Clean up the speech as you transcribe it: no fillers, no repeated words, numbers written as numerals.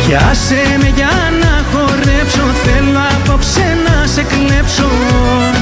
Πιάσε με για να χορέψω, θέλω απόψε να σε κλέψω.